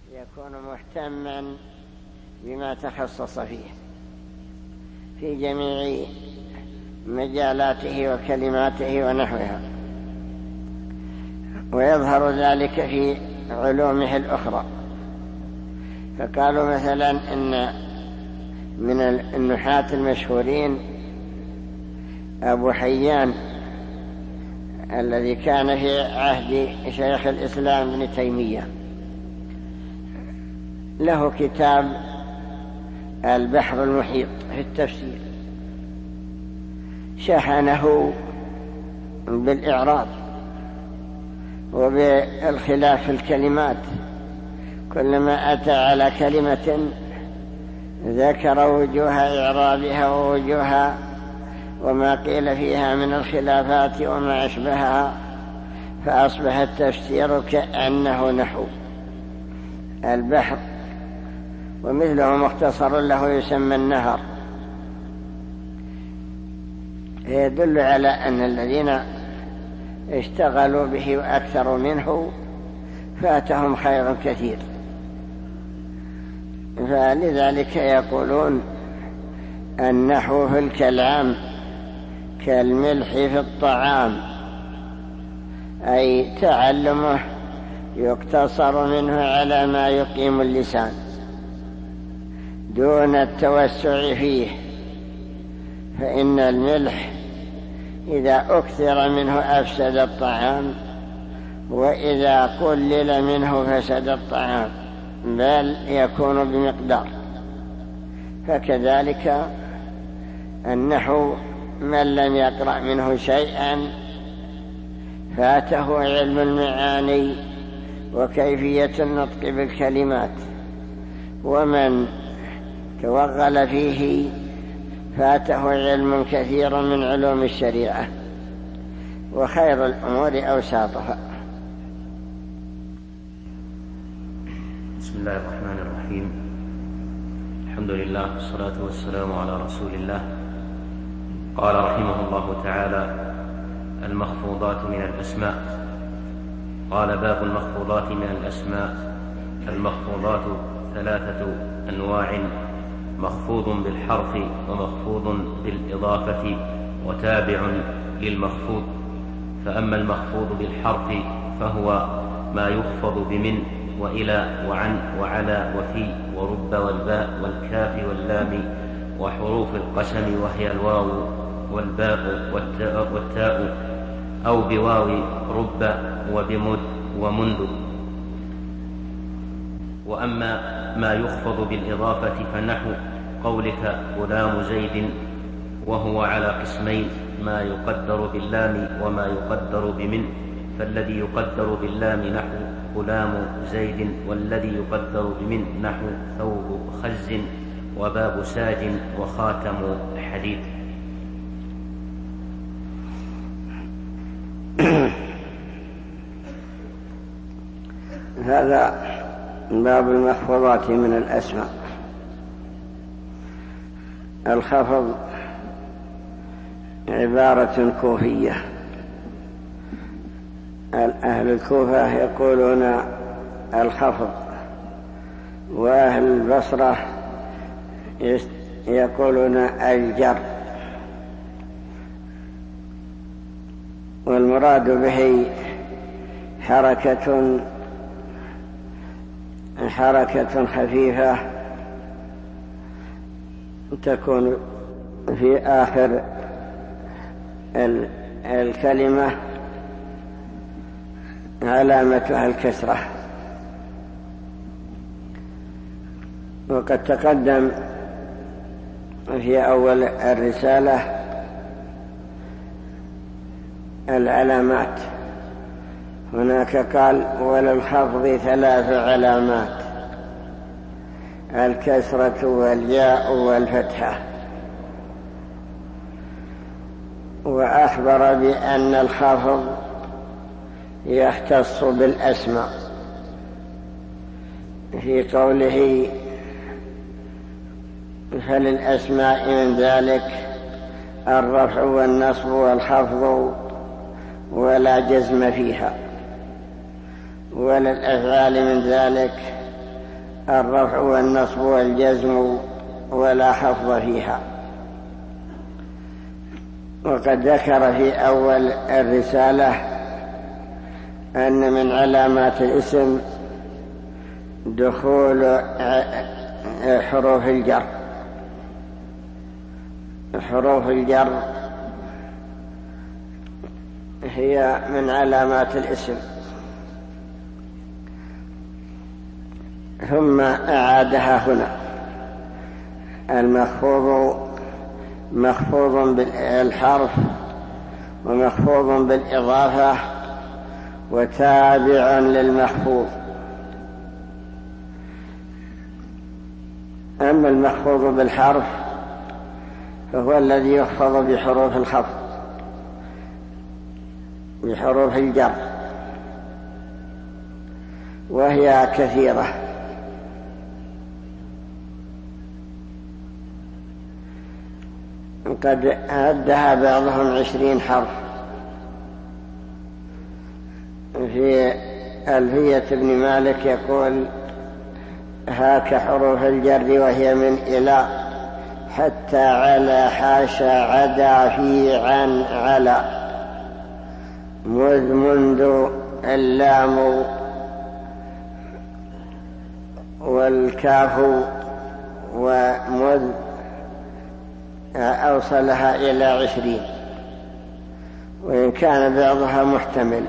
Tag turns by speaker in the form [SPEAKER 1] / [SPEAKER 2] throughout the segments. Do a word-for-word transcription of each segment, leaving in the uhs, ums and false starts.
[SPEAKER 1] يكون مهتما بما تخصص فيه في جميع مجالاته وكلماته ونحوها، ويظهر ذلك في علومه الأخرى. فقالوا مثلا إن من النحاة المشهورين أبو حيان الذي كان في عهد شيخ الإسلام ابن تيمية، له كتاب البحر المحيط في التفسير، شحنه بالإعراب وبالخلاف في الكلمات، كلما أتى على كلمة ذكر وجوه إعرابها ووجوه وما قيل فيها من الخلافات وما أشبهها، فأصبح التفسير كأنه نحو البحر. ومثله مختصر له يسمى النهر، يدل على أن الذين اشتغلوا به وأكثروا منه فاتهم خير كثير. فلذلك يقولون النحو في الكلام كالملح في الطعام، أي تعلمه يقتصر منه على ما يقيم اللسان دون التوسع فيه، فإن الملح إذا أكثر منه أفسد الطعام، وإذا قلل منه فسد الطعام، بل يكون بمقدار. فكذلك النحو من لم يقرأ منه شيئا فاته علم المعاني وكيفية النطق بالكلمات، ومن توغل فيه فاته علم كثير من علوم الشريعة، وخير الأمور أوساطها.
[SPEAKER 2] بسم الله الرحمن الرحيم. الحمد لله والصلاة والسلام على رسول الله. قال رحمه الله تعالى: المخفوضات من الأسماء. قال: باب المخفوضات من الأسماء. المخفوضات ثلاثة أنواع: مخفوض بالحرف، ومخفوض بالإضافة، وتابع للمخفوض. فأما المخفوض بالحرف فهو ما يخفض بمن وإلى وعن وعلى وفي ورب والباء والكاف واللام وحروف القسم، وهي الواو والباء والتاء, والتاء أو بواو رب وبمد ومند. وأما ما يخفض بالإضافة فنحو قولك غلام زيد، وهو على قسمين: ما يقدر باللام وما يقدر بمن. فالذي يقدر باللام نحو غلام زيد، والذي يقدر بمن نحو ثوب خز وباب ساج وخاتم حديد.
[SPEAKER 1] هذا باب المخفوضات من الأسماء. الخفض عبارة كوفية، أهل الكوفة يقولون الخفض، وأهل البصرة يقولون الجر، والمراد به حركة حركة خفيفة تكون في آخر الكلمة علامتها الكسرة. وقد تقدم في أول الرسالة العلامات، هناك قال: وللخفض ثلاث علامات: الكسرة والياء والفتحة. وأخبر بأن الخفض يختص بالأسماء في قوله: فللأسماء من ذلك الرفع والنصب والخفض ولا جزم فيها، وللأفعال من ذلك الرفع والنصب والجزم ولا خفض فيها. وقد ذكر في أول الرسالة أن من علامات الاسم دخول حروف الجر. حروف الجر هي من علامات الاسم. ثم أعادها هنا: المخفوض مخفوض بالحرف ومخفوض بالإضافة وتابع للمخفوض. أما المخفوض بالحرف فهو الذي يخفض بحروف الخفض، بحروف الجر، وهي كثيرة. قد عدها بعضهم عشرين حرف. في ألفية ابن مالك يقول: هاك حروف الجر وهي من إلى حتى على حاشا عدا في عن على مذ منذ اللام والكاف ومذ أوصلها إلى عشرين، وإن كان بعضها محتمل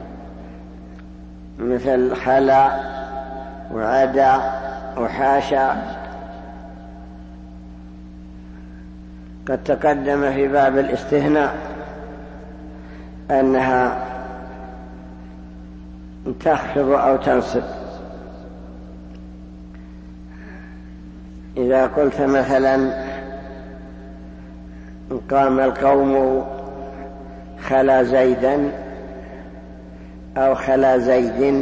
[SPEAKER 1] مثل خلا وعدا وحاشا. قد تقدم في باب الاستثناء أنها تخفض أو تنصب. إذا قلت مثلا: قام القوم خلا زيدا أو خلا زيد،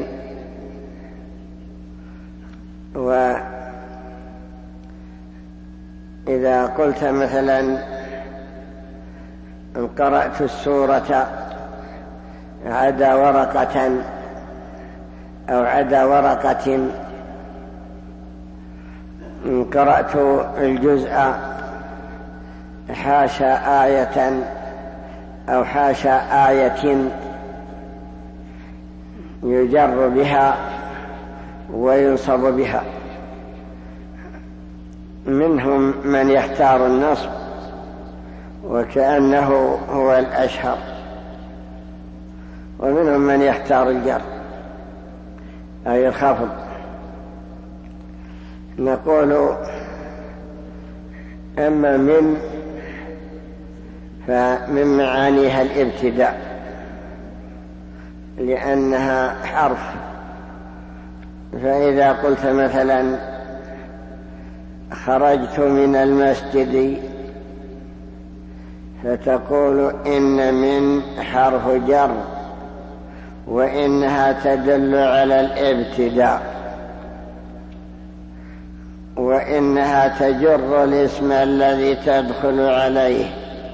[SPEAKER 1] وإذا قلت مثلا: قرأت السورة عدا ورقة أو عدا ورقة، قرأت الجزء حاشا آية أو حاشا آية، يجر بها وينصب بها. منهم من يختار النصب وكأنه هو الأشهر، ومنهم من يختار الجر أي الخفض. نقول: أما من فمن معانيها الابتداء، لأنها حرف. فإذا قلت مثلا: خرجت من المسجد، فتقول إن من حرف جر، وإنها تدل على الابتداء، وإنها تجر الاسم الذي تدخل عليه.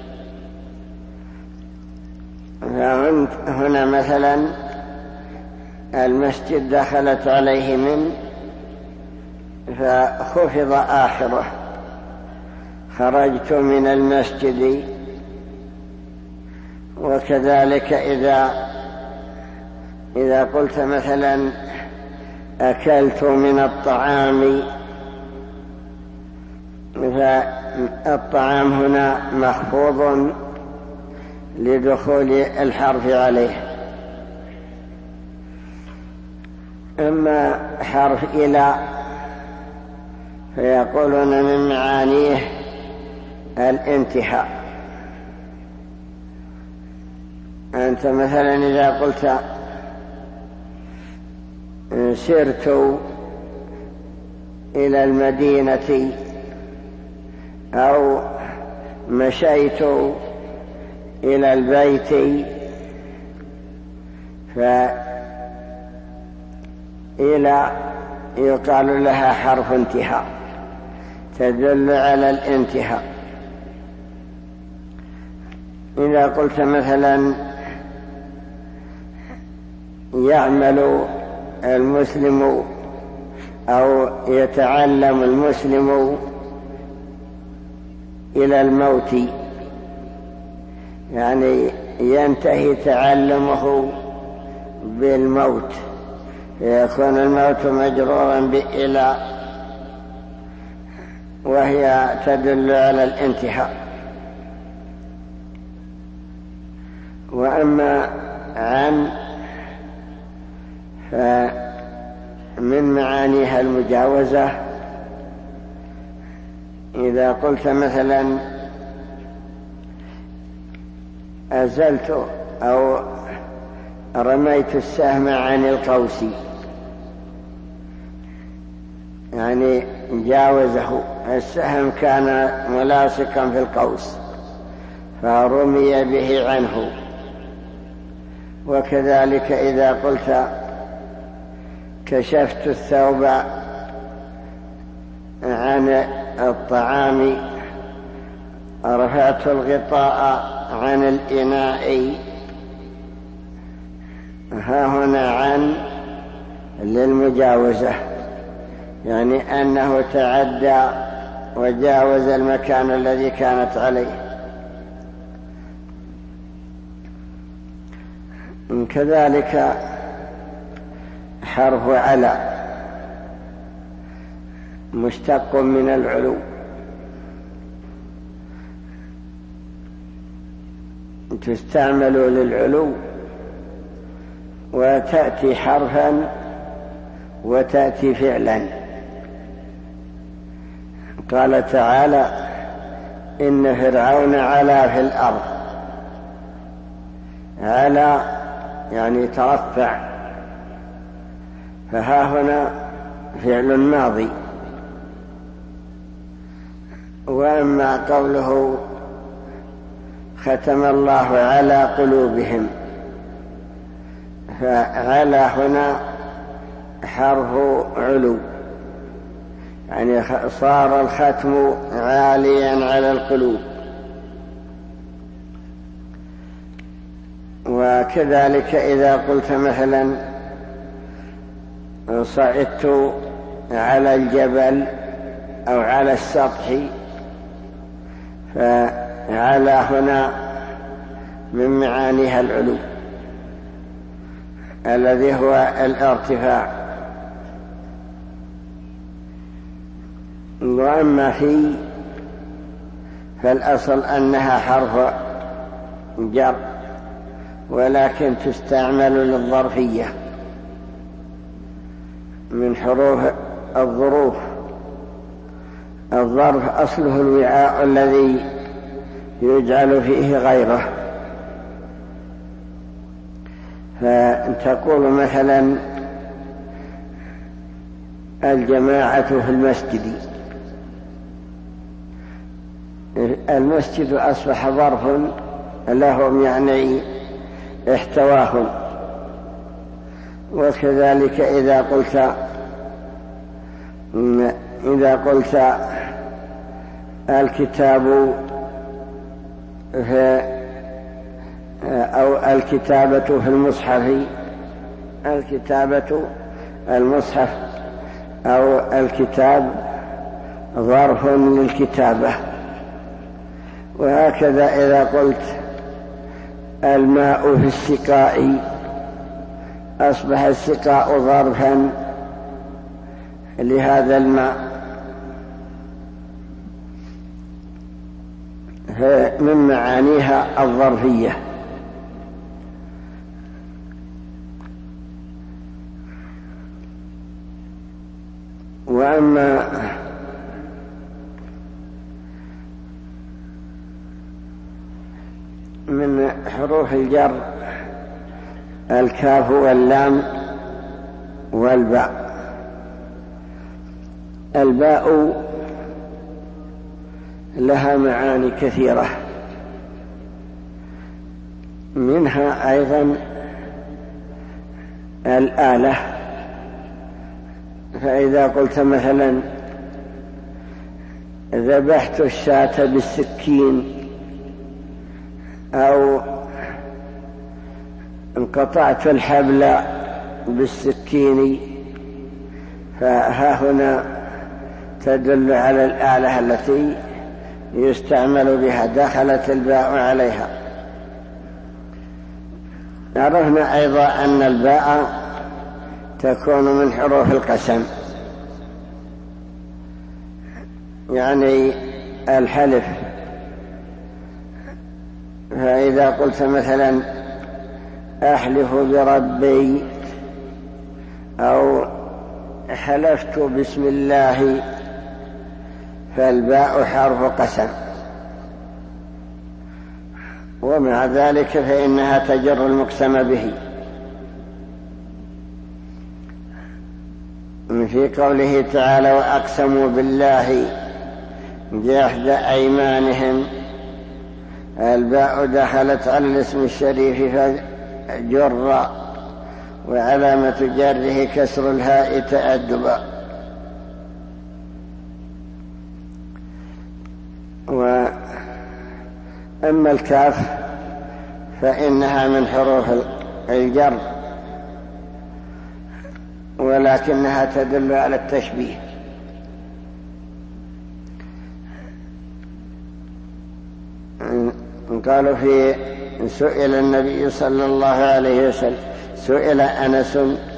[SPEAKER 1] فهنا مثلا المسجد دخلت عليه من، فخفض آخره: خرجت من المسجد. وكذلك إذا إذا قلت مثلا: أكلت من الطعام، فالطعام هنا مخفوض لدخول الحرف عليه. أما حرف إلى فيقولون من معانيه الانتهاء. أنت مثلا إذا قلت: سرت إلى المدينة أو مشيت إلى البيت، فإلى يقال لها حرف انتهاء تدل على الانتهاء. إذا قلت مثلا: يعمل المسلم أو يتعلم المسلم إلى الموت، يعني ينتهي تعلمه بالموت، يكون الموت مجرورا بإلى، وهي تدل على الانتهاء. وأما عن فمن معانيها المجاوزة، إذا قلت مثلا أزلت أو رميت السهم عن القوس، يعني جاوزه، السهم كان ملاصقا في القوس فرمي به عنه. وكذلك إذا قلت كشفت الثوب عن الطعام، رفعت الغطاء عن الإناء، ها هنا عن للمجاوزة، يعني أنه تعدى وجاوز المكان الذي كانت عليه. كذلك حرف على مشتق من العلو، تستعمل للعلو وتأتي حرفا وتأتي فعلا. قال تعالى إن فرعون علا في الأرض، علا يعني ترفع، فها هنا فعل ماضي. وأما قوله ختم الله على قلوبهم، فعلى هنا حرف علو، يعني صار الختم عاليا على القلوب. وكذلك إذا قلت مثلا صعدت على الجبل أو على السطح، فعلى هنا من معانيها العلو الذي هو الارتفاع. وأما في فالأصل أنها حرف جر، ولكن تستعمل للظرفية من حروف الظروف. الظرف أصله الوعاء الذي يجعل فيه غيره، فتقول مثلا الجماعة في المسجد، المسجد أصبح ظرف لهم، يعني احتواهم. وكذلك إذا قلت إذا قلت الكتاب في أو الكتابة في المصحف، الكتابة المصحف أو الكتاب ظرف للكتابة. وهكذا إذا قلت الماء في السقاء، أصبح السقاء ظرفا لهذا الماء. من معانيها الظرفية. وأما من حروف الجر الكاف واللام والباء. الباء لها معاني كثيرة، منها أيضا الآلة. فإذا قلت مثلا ذبحت الشاة بالسكين، أو انقطعت الحبل بالسكين، فها هنا تدل على الآلة التي يستعمل بها، دخلت الباء عليها. عرفنا أيضا أن الباء تكون من حروف القسم، يعني الحلف. فإذا قلت مثلا أحلف بربي أو حلفت بسم الله، فالباء حرف قسم، ومع ذلك فإنها تجر المقسم به. في قوله تعالى وأقسموا بالله جحد أيمانهم، الباء دخلت على الاسم الشريف فجر، وعلامة جره كسر الهاء تأدبا. وأما الكاف فإنها من حروف الجر، ولكنها تدل على التشبيه. قالوا في سئل النبي صلى الله عليه وسلم، سئل أنس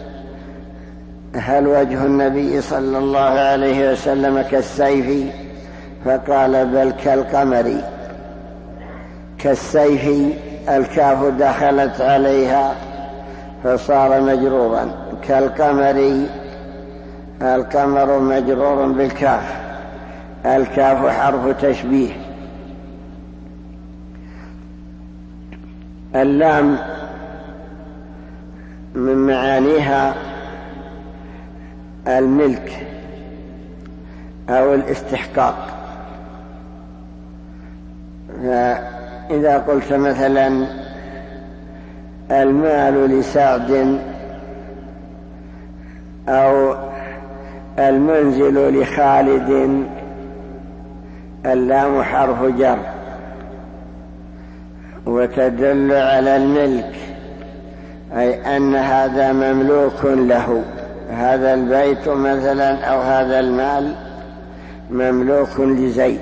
[SPEAKER 1] هل وجه النبي صلى الله عليه وسلم كالسيف؟ فقال بل كالقمر. كالسيف الكاف دخلت عليها فصار مجرورا، كالقمر القمر مجرور بالكاف، الكاف حرف تشبيه. اللام من معانيها الملك أو الاستحقاق. فإذا قلت مثلا المال لسعد أو المنزل لخالد، اللام حرف جر وتدل على الملك، أي أن هذا مملوك له، هذا البيت مثلا أو هذا المال مملوك لزيد،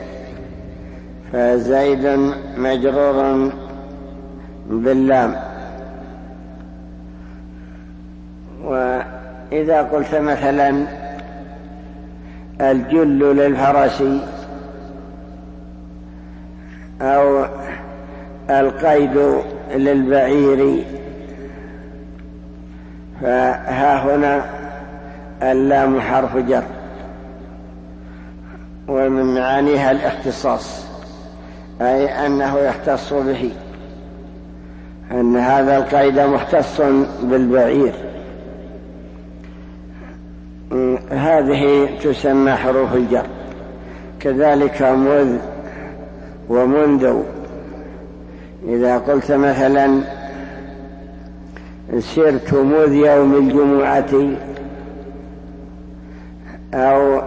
[SPEAKER 1] فزيد مجرور باللام. وإذا قلت مثلا الجل للفرس أو القيد للبعير، فها هنا اللام حرف جر، ومن معانيها الاختصاص، أي أنه يختص به، أن هذا القيد مختص بالبعير. هذه تسمى حروف الجر. كذلك مذ ومنذ، إذا قلت مثلا سرت مذ يوم الجمعة، أو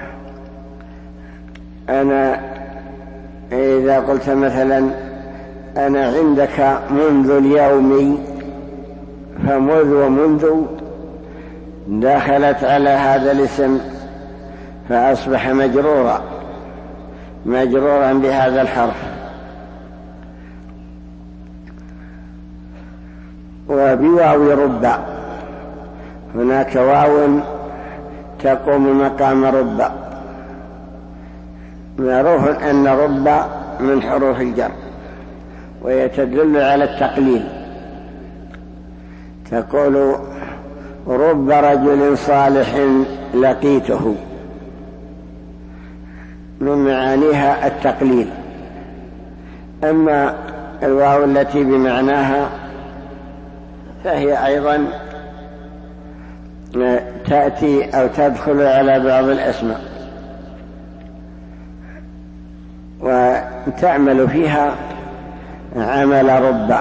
[SPEAKER 1] أنا إذا قلت مثلا أنا عندك منذ اليوم، فمذ ومنذ دخلت على هذا الاسم فأصبح مجرورا مجرورا بهذا الحرف. وبواو رب، هناك واو تقوم مقام رب. معروف أن رب من حروف الجر، ويتدل على التقليل. تقول رب رجل صالح لقيته، من معانيها التقليل. أما الواو التي بمعناها فهي أيضا تأتي أو تدخل على بعض الأسماء وتعمل فيها عمل رب.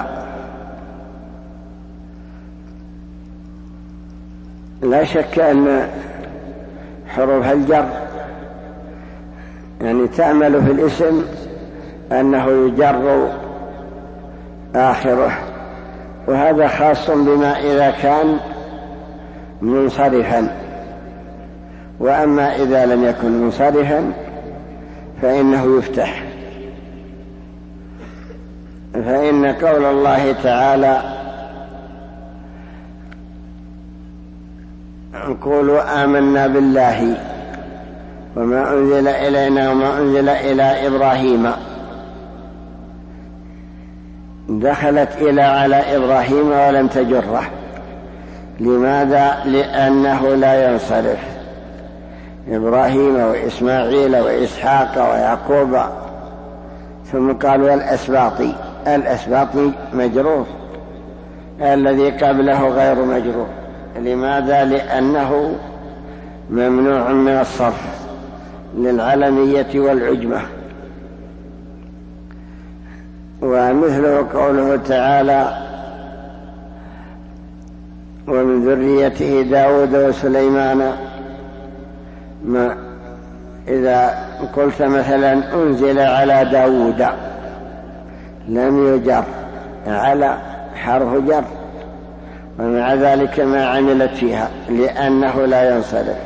[SPEAKER 1] لا شك أن حروف الجر يعني تعمل في الاسم أنه يجر آخره، وهذا خاص بما إذا كان منصرفا، وأما إذا لم يكن منصرفا فإنه يفتح. فإن قول الله تعالى قولوا آمنا بالله وما أنزل إلينا وما أنزل إلى إبراهيم دخلت إلى على إبراهيم ولم تجره. لماذا؟ لأنه لا ينصرف. إبراهيم وإسماعيل وإسحاق ويعقوب، ثم قال والأسباطي. الأسباطي مجرور، الذي قبله غير مجرور. لماذا؟ لأنه ممنوع من الصرف للعلمية والعجمة. ومثله قوله تعالى ومن ذريته داود وسليمان. ما إذا قلت مثلا أنزل على داود لم يجر، على حرف جر، ومع ذلك ما عملت فيها لأنه لا ينصرف.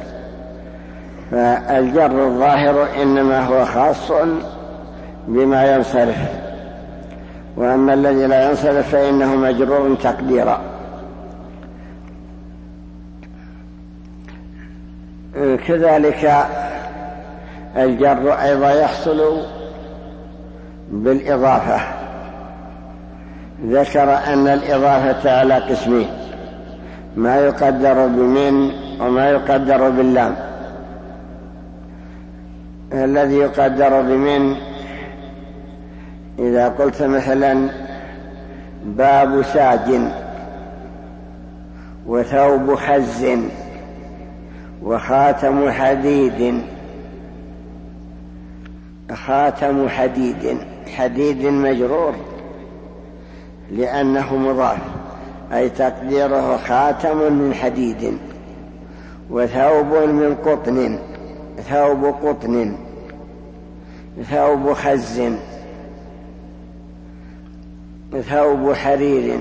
[SPEAKER 1] فالجر الظاهر إنما هو خاص بما ينصرف، وأما الذي لا ينصرف فإنه مجرور تقديرا. كذلك الجر أيضا يحصل بالإضافة. ذكر أن الإضافة على قسمين: ما يقدر بمن وما يقدر باللام. الذي يقدر بمن إذا قلت مثلا باب ساج وثوب خز وخاتم حديد. خاتم حديد، حديد مجرور لأنه مضاف، أي تقديره خاتم من حديد. وثوب من قطن، ثوب قطن. ثوب خز، ثوب حرير.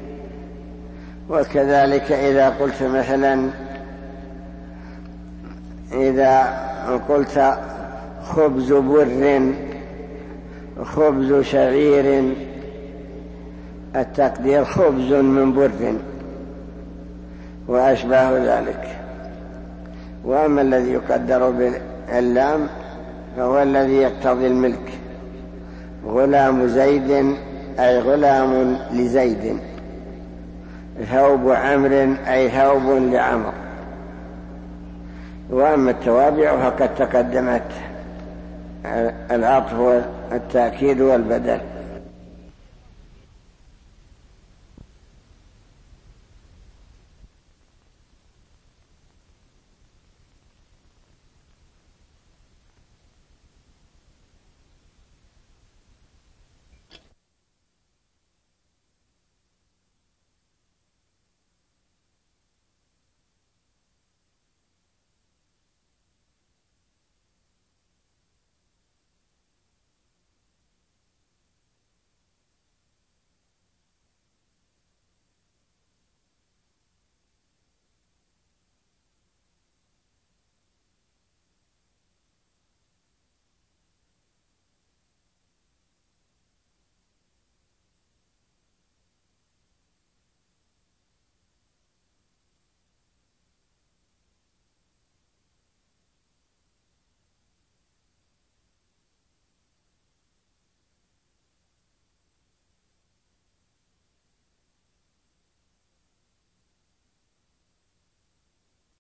[SPEAKER 1] وكذلك إذا قلت مثلا إذا قلت خبز بر، خبز شعير، التقدير خبز من بر وأشباه ذلك. وأما الذي يقدر باللام فهو الذي يقتضي الملك. غلام زيد أي غلام لزيد. ثوب عمرو أي ثوب لعمر. وأما التوابع فقد تقدمت العطف والتأكيد والبدل.